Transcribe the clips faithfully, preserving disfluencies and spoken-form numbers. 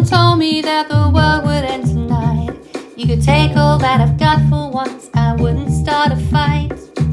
Someone told me that the world would end tonight. You could take all that I've got for once, I wouldn't start a fight.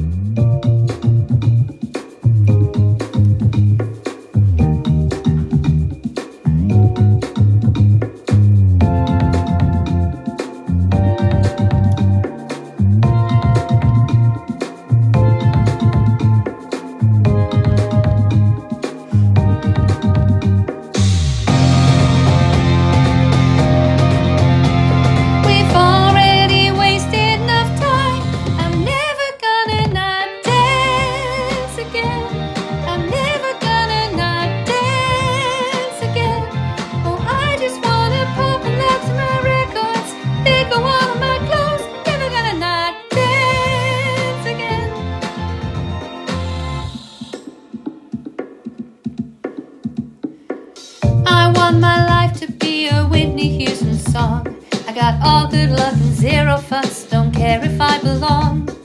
My life to be a Whitney Houston song. I got all good luck and zero fuss, don't care if I belong.